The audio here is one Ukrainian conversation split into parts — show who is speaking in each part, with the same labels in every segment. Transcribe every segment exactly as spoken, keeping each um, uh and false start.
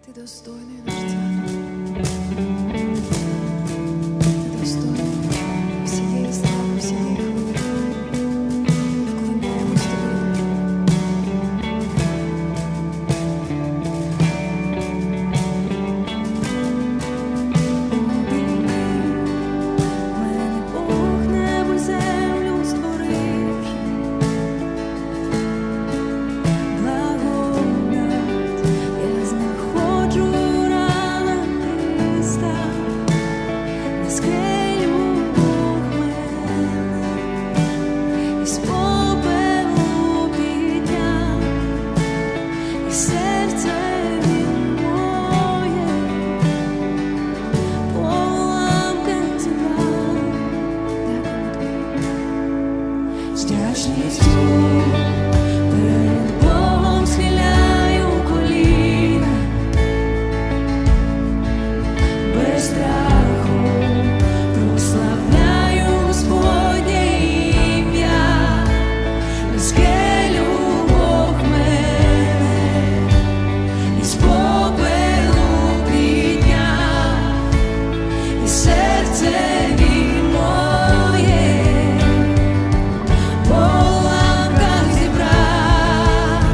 Speaker 1: Ти достойний вождя, ти достойний всієї слави, всієї хвили. Вклоняємось тобі. Мене Бог небо й землю створивши, благодать я знаходжу в ранах Христа, на скелю Бог мене із попелу підняв, і серце Він моє по уламках зібрав. З вдячністю перед Богом схиляю коліна, без страху прославляю Господнє ім'я, на скелю Бог мене із попелу підняв, і серце Він моє по уламках зібрав.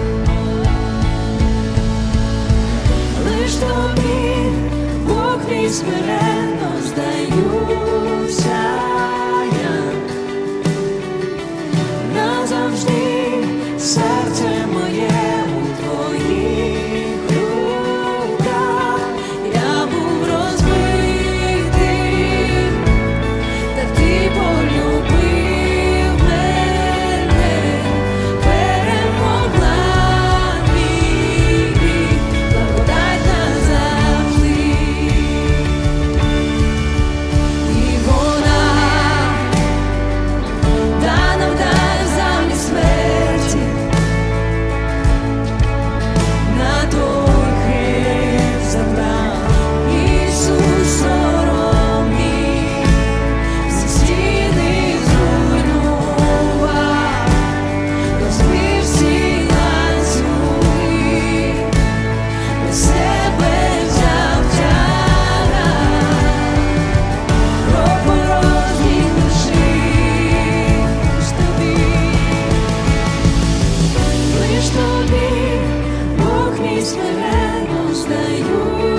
Speaker 1: Лиш тобі, Бог мій, смиренно здаюся я, назавжди серце моє у твоїх руках. Я був розбитий, та ти полюбив мене, перемогла мій гріх, благодать назавжди. І вона дана вдар замість смерті, на той хрест забрав Ісус сором мій, всі стіни зруйнував, розбив всі ланцюги, на себе взяв тягар, про порожній душі. Лиш тобі, лиш тобі, Бог мій, смиренно здаюся